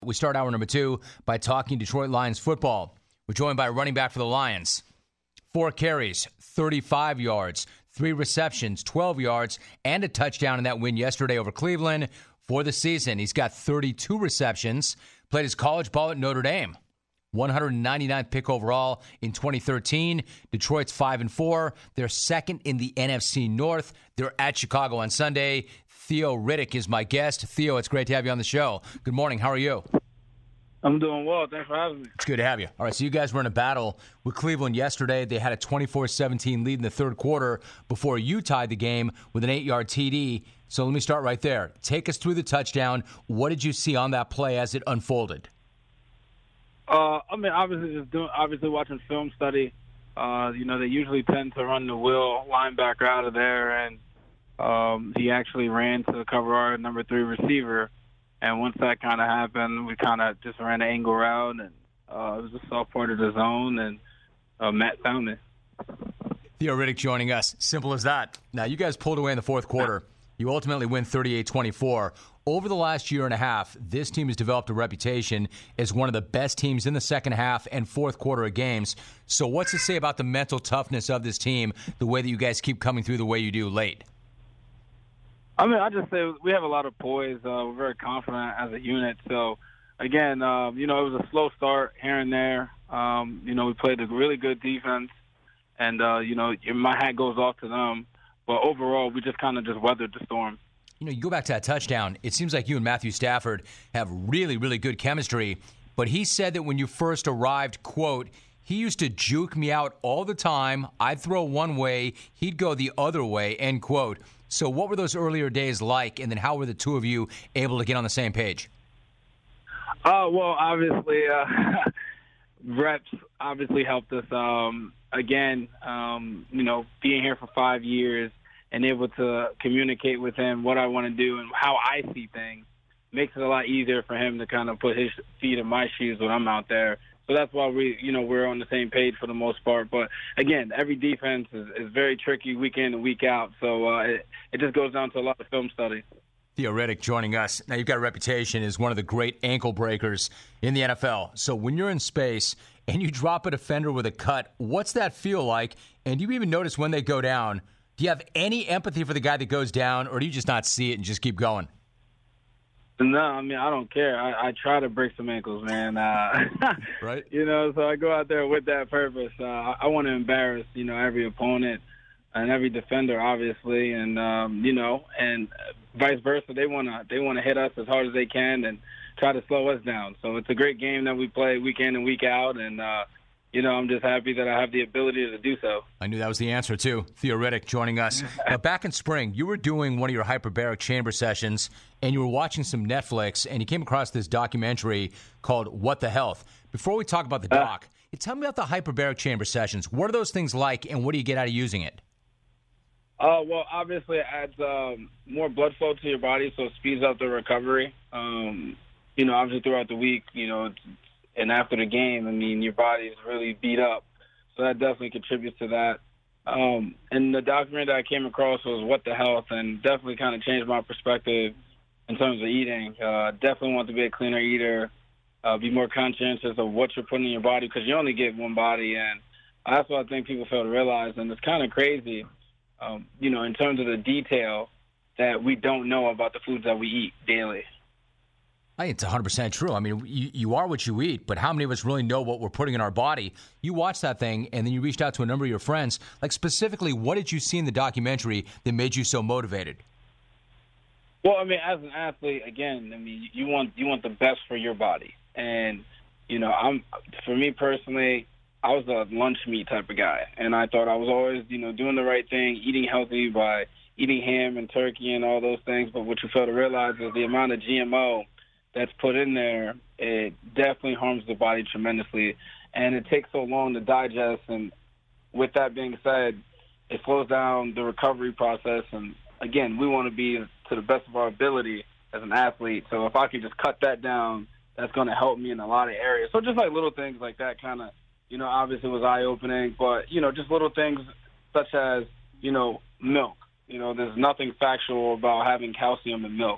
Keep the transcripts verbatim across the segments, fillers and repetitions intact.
We start hour number two by talking Detroit Lions football. We're joined by a running back for the Lions. Four carries, thirty-five yards, three receptions, twelve yards, and a touchdown in that win yesterday over Cleveland. For the season, he's got thirty-two receptions, played his college ball at Notre Dame. one hundred ninety-ninth pick overall in twenty thirteen. Detroit's five and four. They're second in the N F C North. They're at Chicago on Sunday. Theo Riddick is my guest. Theo, it's great to have you on the show. Good morning. How are you? I'm doing well. Thanks for having me. It's good to have you. All right, so you guys were in a battle with Cleveland yesterday. They had a twenty-four seventeen lead in the third quarter before you tied the game with an eight-yard T D. So let me start right there. Take us through the touchdown. What did you see on that play as it unfolded? Uh, I mean, obviously, just doing, obviously watching film study. Uh, you know, they usually tend to run the wheel linebacker out of there, and um, he actually ran to cover our number three receiver. And once that kind of happened, we kind of just ran an angle route, and uh, it was a soft part of the zone, and uh, Matt found it. Theo Riddick joining us. Simple as that. Now, you guys pulled away in the fourth quarter. You ultimately win thirty-eight twenty-four. Over the last year and a half, this team has developed a reputation as one of the best teams in the second half and fourth quarter of games. So what's it say about the mental toughness of this team, the way that you guys keep coming through the way you do late? I mean, I just say we have a lot of poise. Uh, we're very confident as a unit. So, again, uh, you know, it was a slow start here and there. Um, you know, we played a really good defense, and, uh, you know, my hat goes off to them. But overall, we just kind of just weathered the storm. You know, you go back to that touchdown, it seems like you and Matthew Stafford have really, really good chemistry. But he said that when you first arrived, quote, he used to juke me out all the time. I'd throw one way, he'd go the other way, end quote. So what were those earlier days like, and then how were the two of you able to get on the same page? Uh, well, obviously, uh, reps obviously helped us. Um, again, um, you know, being here for five years and able to communicate with him what I want to do and how I see things makes it a lot easier for him to kind of put his feet in my shoes when I'm out there. So that's why we, you know, we're on the same page for the most part. But again, every defense is, is very tricky week in and week out. So uh, it, it just goes down to a lot of film study. Theo Riddick joining us. Now, you've got a reputation as one of the great ankle breakers in the N F L. So when you're in space and you drop a defender with a cut, what's that feel like? And do you even notice when they go down? Do you have any empathy for the guy that goes down, or do you just not see it and just keep going? No, I mean, I don't care. I, I try to break some ankles, man. Uh, right? You know, so I go out there with that purpose. Uh, I, I want to embarrass, you know, every opponent and every defender, obviously, and um, you know, and vice versa. They want to they want to hit us as hard as they can and try to slow us down. So it's a great game that we play week in and week out, and uh, you know, I'm just happy that I have the ability to do so. I knew that was the answer, too. Theo Riddick joining us. Now, back in spring, you were doing one of your hyperbaric chamber sessions, and you were watching some Netflix, and you came across this documentary called What the Health. Before we talk about the doc, uh, tell me about the hyperbaric chamber sessions. What are those things like, and what do you get out of using it? Uh, well, obviously, it adds um, more blood flow to your body, so it speeds up the recovery. Um, you know, obviously, throughout the week, you know, it's, and after the game, I mean, your body's really beat up. So that definitely contributes to that. Um, and the documentary that I came across was What the Health, and definitely kind of changed my perspective in terms of eating. Uh, definitely want to be a cleaner eater, uh, be more conscientious of what you're putting in your body because you only get one body. And that's what I think people fail to realize. And it's kind of crazy, um, you know, in terms of the detail that we don't know about the foods that we eat daily. I think it's one hundred percent true. I mean, you, you are what you eat, but how many of us really know what we're putting in our body? You watched that thing, and then you reached out to a number of your friends. Like, specifically, what did you see in the documentary that made you so motivated? Well, I mean, as an athlete, again, I mean, you want you want the best for your body. And, you know, I'm for me personally, I was a lunch meat type of guy. And I thought I was always, you know, doing the right thing, eating healthy by eating ham and turkey and all those things. But what you fail to realize is the amount of G M O that's put in there, it definitely harms the body tremendously. And it takes so long to digest. And with that being said, it slows down the recovery process. And, again, we want to be to the best of our ability as an athlete. So if I can just cut that down, that's going to help me in a lot of areas. So just like little things like that kind of, you know, obviously was eye-opening. But, you know, just little things such as, you know, milk. You know, there's nothing factual about having calcium in milk.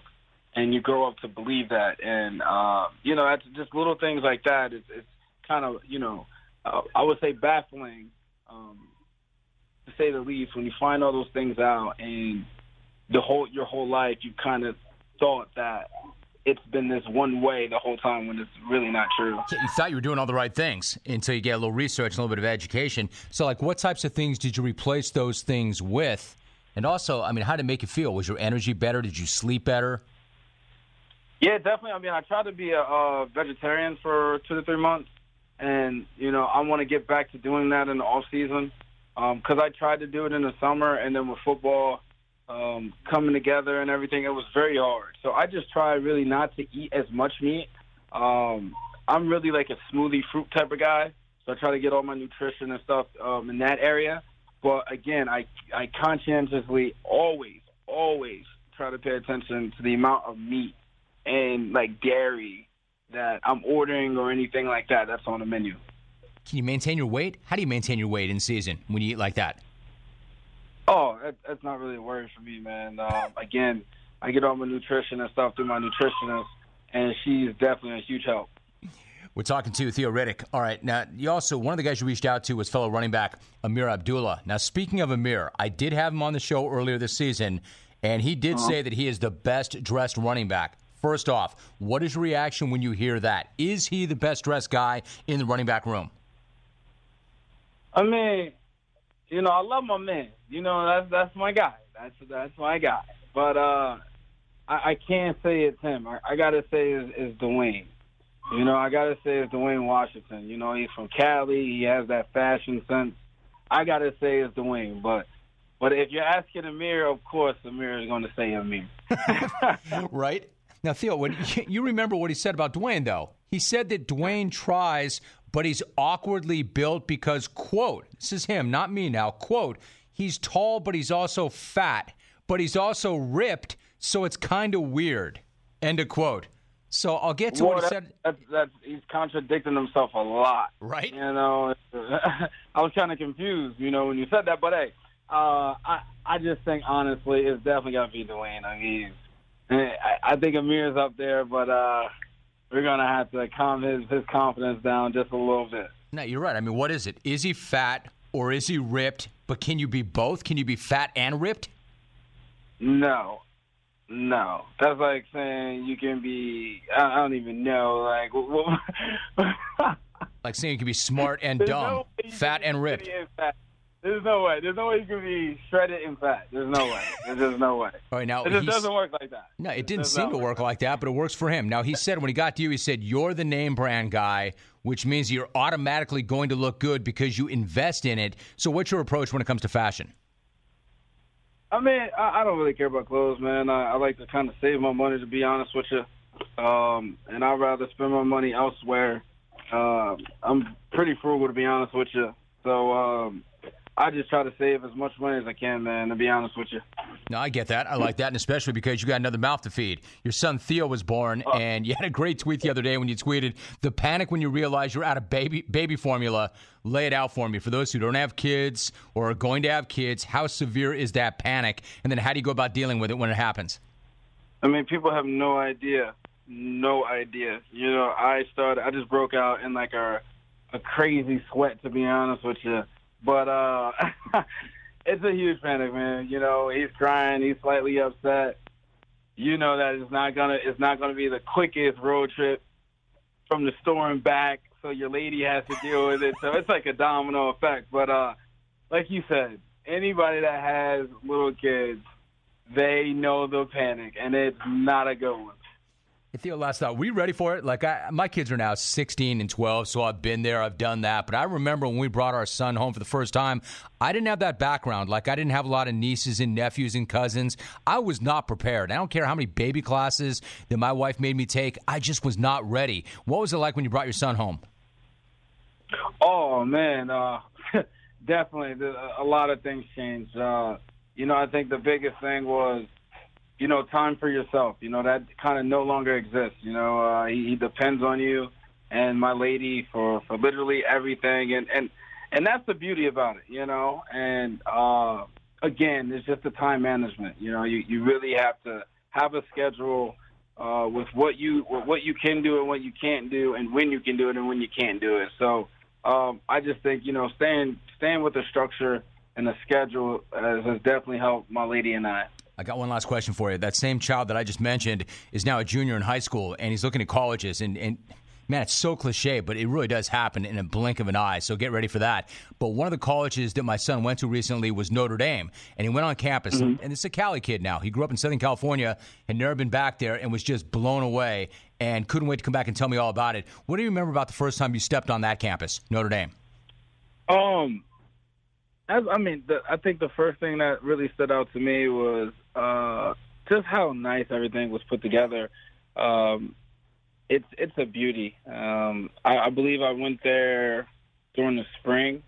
and you grow up to believe that. And, uh, you know, that's just little things like that. It's, it's kind of, you know, uh, I would say baffling, um, to say the least, when you find all those things out and the whole your whole life you kind of thought that it's been this one way the whole time when it's really not true. You thought you were doing all the right things until you get a little research and a little bit of education. So, like, what types of things did you replace those things with? And also, I mean, how did it make you feel? Was your energy better? Did you sleep better? Yeah, definitely. I mean, I tried to be a, a vegetarian for two to three months. And, you know, I want to get back to doing that in the off season because um, I tried to do it in the summer, and then with football um, coming together and everything, it was very hard. So I just try really not to eat as much meat. Um, I'm really like a smoothie fruit type of guy, so I try to get all my nutrition and stuff um, in that area. But, again, I, I conscientiously always, always try to pay attention to the amount of meat and, like, dairy that I'm ordering or anything like that that's on the menu. Can you maintain your weight? How do you maintain your weight in season when you eat like that? Oh, that, that's not really a worry for me, man. Um, again, I get all my nutrition and stuff through my nutritionist, and she's definitely a huge help. We're talking to Theo Riddick. All right, now, you also, one of the guys you reached out to was fellow running back Ameer Abdullah. Now, speaking of Ameer, I did have him on the show earlier this season, and he did uh-huh. say that he is the best-dressed running back. First off, what is your reaction when you hear that? Is he the best-dressed guy in the running back room? I mean, you know, I love my man. You know, that's that's my guy. That's that's my guy. But uh, I, I can't say it's him. I, I got to say it's, it's Dwayne. You know, I got to say it's Dwayne Washington. You know, he's from Cali. He has that fashion sense. I got to say it's Dwayne. But but if you're asking Ameer, of course, Ameer is going to say Ameer. Right? Now, Theo, when, you remember what he said about Dwayne, though. He said that Dwayne tries, but he's awkwardly built because, quote, this is him, not me now, quote, he's tall, but he's also fat, but he's also ripped, so it's kind of weird, end of quote. So I'll get to well, what he that, said. That's, that's, he's contradicting himself a lot. Right. You know, I was kind of confused, you know, when you said that. But, hey, uh, I, I just think, honestly, it's definitely got to be Dwayne. I mean, I, I think Ameer's up there, but uh, we're going to have to calm his, his confidence down just a little bit. No, you're right. I mean, what is it? Is he fat or is he ripped? But can you be both? Can you be fat and ripped? No. No. That's like saying you can be, I don't even know, like. Like saying you can be smart and dumb, no fat and ripped. Fat. There's no way. There's no way you can be shredded and fat. There's no way. There's just no way. All right, now it just doesn't work like that. No, it didn't seem to work like that, but it works for him. Now, he said when he got to you, he said, you're the name brand guy, which means you're automatically going to look good because you invest in it. So what's your approach when it comes to fashion? I mean, I, I don't really care about clothes, man. I, I like to kind of save my money, to be honest with you. Um, and I'd rather spend my money elsewhere. Uh, I'm pretty frugal, to be honest with you. So, um, I just try to save as much money as I can, man, to be honest with you. No, I get that. I like that, and especially because you got another mouth to feed. Your son Theo was born, uh, and you had a great tweet the other day when you tweeted, the panic when you realize you're out of baby baby formula. Lay it out for me. For those who don't have kids or are going to have kids, how severe is that panic? And then how do you go about dealing with it when it happens? I mean, people have no idea. No idea. You know, I started, I just broke out in like a, a crazy sweat, to be honest with you. But uh, it's a huge panic, man. You know, he's crying. He's slightly upset. You know that it's not gonna it's not gonna be the quickest road trip from the store and back. So your lady has to deal with it. So it's like a domino effect. But uh, like you said, anybody that has little kids, they know the panic, and it's not a good one. Hey, Theo, last thought. Were you ready for it? Like, I, my kids are now sixteen and twelve, so I've been there. I've done that. But I remember when we brought our son home for the first time, I didn't have that background. Like, I didn't have a lot of nieces and nephews and cousins. I was not prepared. I don't care how many baby classes that my wife made me take. I just was not ready. What was it like when you brought your son home? Oh, man. Uh, definitely. A lot of things changed. Uh, you know, I think the biggest thing was, you know, time for yourself. You know, that kind of no longer exists. You know, uh, he, he depends on you and my lady for, for literally everything. And, and, and that's the beauty about it, you know. And, uh, again, it's just the time management. You know, you, you really have to have a schedule uh, with what you with what you can do and what you can't do, and when you can do it and when you can't do it. So um, I just think, you know, staying staying with the structure and the schedule has, has definitely helped my lady and I. I got one last question for you. That same child that I just mentioned is now a junior in high school, and he's looking at colleges. And, and man, it's so cliche, but it really does happen in a blink of an eye. So get ready for that. But one of the colleges that my son went to recently was Notre Dame, and he went on campus. Mm-hmm. And it's a Cali kid now. He grew up in Southern California, had never been back there, and was just blown away and couldn't wait to come back and tell me all about it. What do you remember about the first time you stepped on that campus, Notre Dame? Um, as, I mean, the, I think the first thing that really stood out to me was uh, just how nice everything was put together. Um, it's it's a beauty. Um, I, I believe I went there during the spring,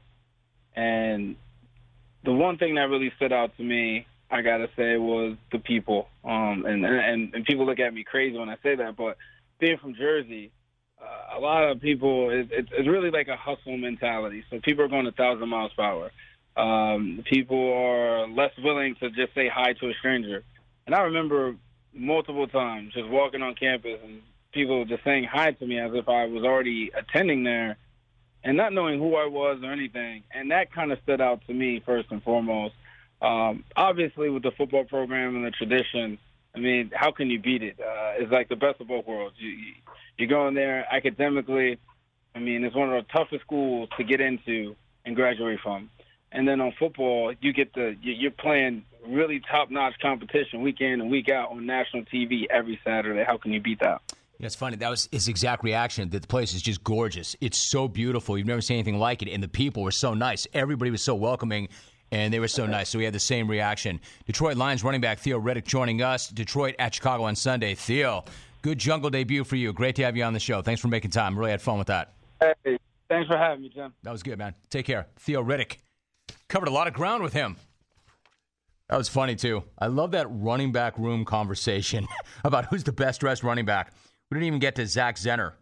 and the one thing that really stood out to me, I gotta say, was the people. Um, and, and and people look at me crazy when I say that, but being from Jersey, uh, a lot of people, it, it's, it's really like a hustle mentality. So people are going a thousand miles per hour. Um, people are less willing to just say hi to a stranger. And I remember multiple times just walking on campus and people just saying hi to me as if I was already attending there and not knowing who I was or anything. And that kind of stood out to me first and foremost. Um, obviously, with the football program and the tradition, I mean, how can you beat it? Uh, it's like the best of both worlds. You, you, you go in there academically. I mean, it's one of the toughest schools to get into and graduate from. And then on football, you get the you're playing really top-notch competition week in and week out on national T V every Saturday. How can you beat that? Yeah, it's funny. That was his exact reaction. That the place is just gorgeous. It's so beautiful. You've never seen anything like it. And the people were so nice. Everybody was so welcoming, and they were so nice. So we had the same reaction. Detroit Lions running back Theo Riddick joining us. Detroit at Chicago on Sunday. Theo, good jungle debut for you. Great to have you on the show. Thanks for making time. Really had fun with that. Hey, thanks for having me, Jim. That was good, man. Take care. Theo Riddick. Covered a lot of ground with him. That was funny, too. I love that running back room conversation about who's the best dressed running back. We didn't even get to Zach Zenner.